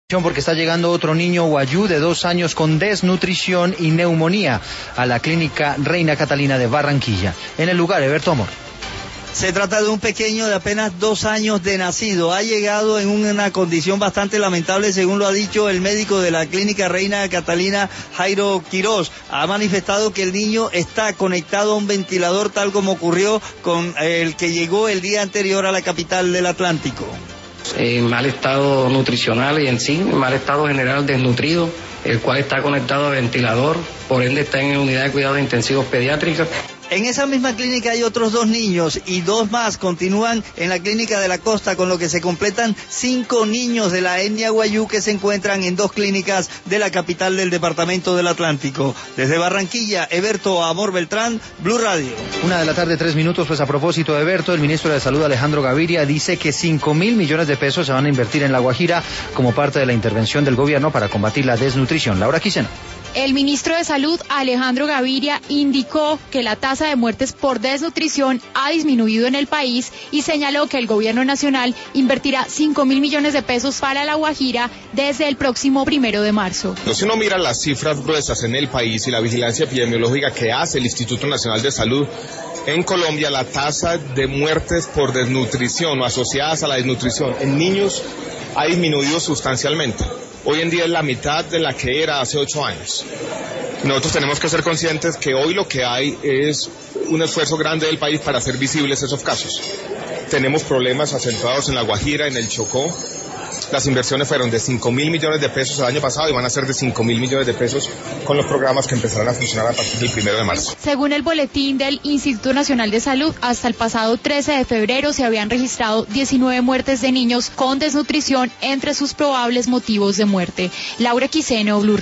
Porque está llegando otro niño guayú de 2 años con desnutrición y neumonía a la clínica Reina Catalina de Barranquilla. En el lugar, Eberto Amor. Se trata de un pequeño de apenas 2 años de nacido. Ha llegado en una condición bastante lamentable, según lo ha dicho el médico de la clínica Reina Catalina, Jairo Quirós. Ha manifestado que el niño está conectado a un ventilador, tal como ocurrió con el que llegó el día anterior a la capital del Atlántico. En mal estado nutricional y en sí, en mal estado general desnutrido, el cual está conectado a ventilador, por ende está en unidad de cuidados intensivos pediátricos. En esa misma clínica hay otros 2 niños y 2 más continúan en la clínica de la costa, con lo que se completan 5 niños de la etnia guayú que se encuentran en 2 clínicas de la capital del departamento del Atlántico. Desde Barranquilla, Eberto Amor Beltrán, Blue Radio. 1:03 p.m, pues a propósito de Eberto, el ministro de Salud Alejandro Gaviria dice que 5.000 millones de pesos se van a invertir en La Guajira como parte de la intervención del gobierno para combatir la desnutrición. Laura Quiseno. El ministro de Salud, Alejandro Gaviria, indicó que la tasa de muertes por desnutrición ha disminuido en el país y señaló que el gobierno nacional invertirá 5.000 millones de pesos para La Guajira desde el próximo 1 de marzo. Si uno mira las cifras gruesas en el país y la vigilancia epidemiológica que hace el Instituto Nacional de Salud, en Colombia la tasa de muertes por desnutrición o asociadas a la desnutrición en niños ha disminuido sustancialmente. Hoy en día es la mitad de la que era hace 8 años. Nosotros tenemos que ser conscientes que hoy lo que hay es un esfuerzo grande del país para hacer visibles esos casos. Tenemos problemas acentuados en La Guajira, en el Chocó. Las inversiones fueron de 5.000 millones de pesos el año pasado y van a ser de 5.000 millones de pesos con los programas que empezarán a funcionar a partir del 1 de marzo. Según el boletín del Instituto Nacional de Salud, hasta el pasado 13 de febrero se habían registrado 19 muertes de niños con desnutrición entre sus probables motivos de muerte. Laura Quiseno, Blue.